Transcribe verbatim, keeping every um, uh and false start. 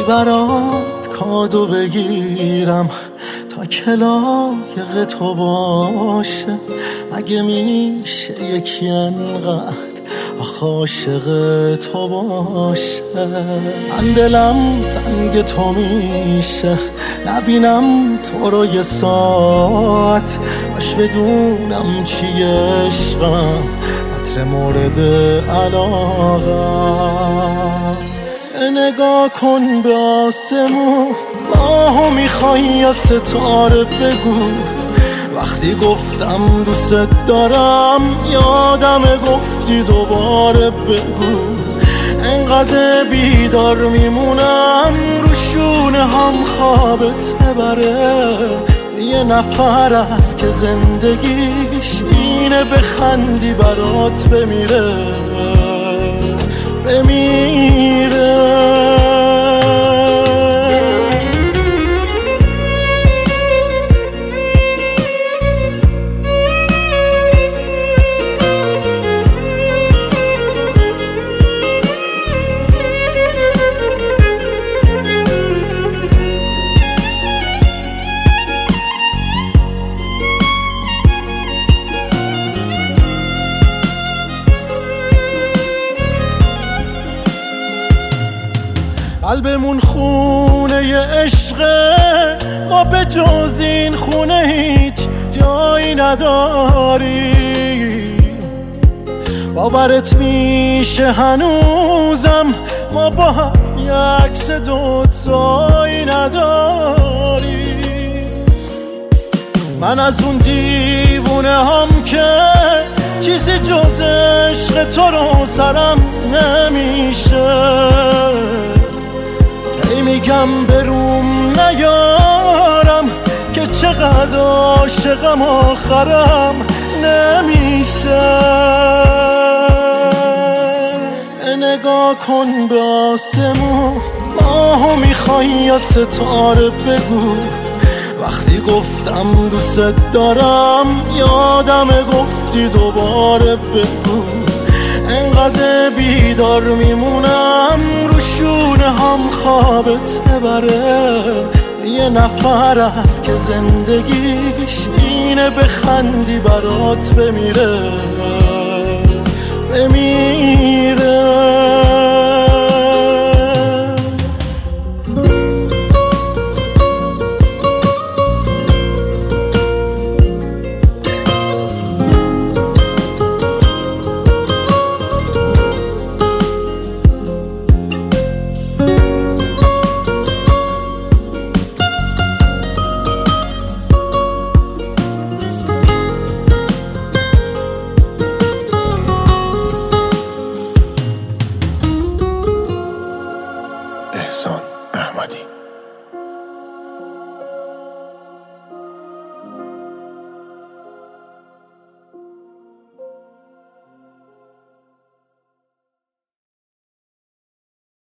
برات کادو بگیرم تا که لایق تو باشه. مگه میشه یکی انقدر آخه عاشق تو باشه؟ من دلم تنگ تو میشه نبینم تو رو یه ساعت، باش بدونم چی عشقم عطر مورد علاقه. نگاه کن به آسمون، ماهو میخوای یا ستاره؟ بگو وقتی گفتم دوست دارم یادم گفتی دوباره بگو. انقدر بیدار میمونم رو شونه هم خوابت ببره. یه نفر هست که زندگیش اینه بخندی برات بمیره بمیره. قلبمون خونه ی عشقه، ما به جز این خونه هیچ جایی نداری. باورت میشه هنوزم ما با هم یک عکس دوتایی نداری. من از اون دیوونه هم که چیزی جز عشق تو رو سرم نمیشه. میگم بروم نیارم که چقدر عاشقم آخرم نمیشه. نگاه کن به آسمون، ماهو میخوای یا ستاره؟ بگو وقتی گفتم دوست دارم یادم گفتی دوباره بگو. انقدر بیدار میمونم رو شونه هم خوابت ببره. یه نفر هست که زندگیش اینه بخندی برات بمیره بمیره.